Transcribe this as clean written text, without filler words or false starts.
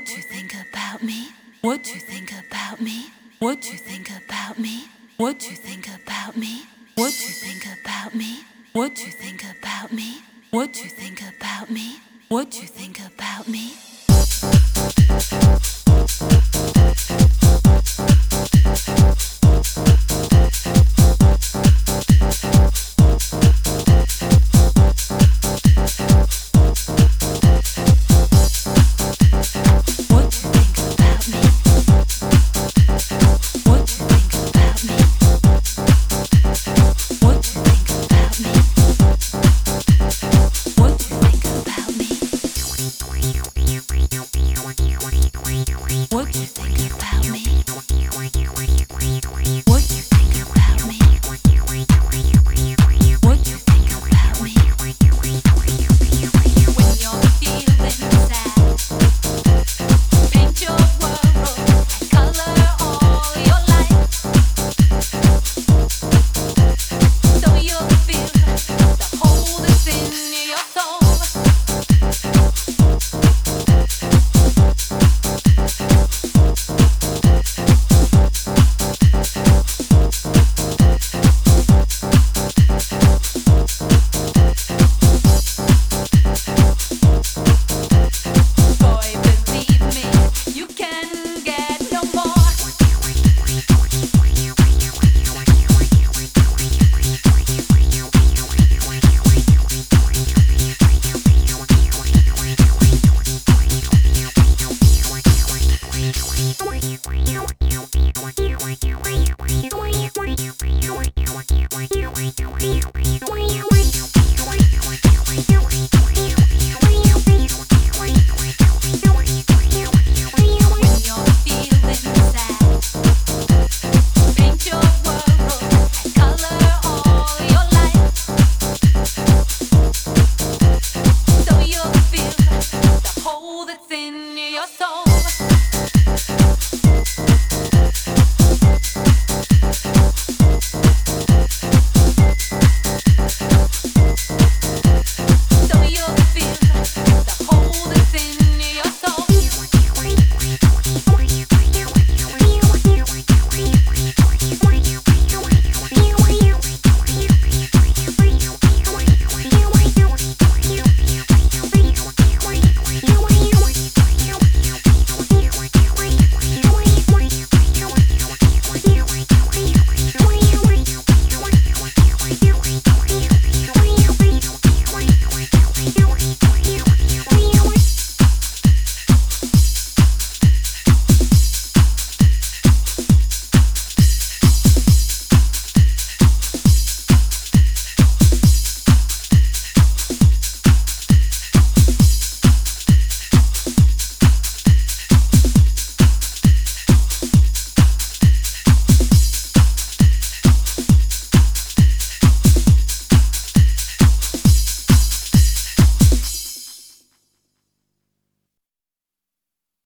What you think about me? What you think about me? What you think about me? What you think about me? What you think about me? What you think about me? What you think about me? What you think about me? That's in your soul.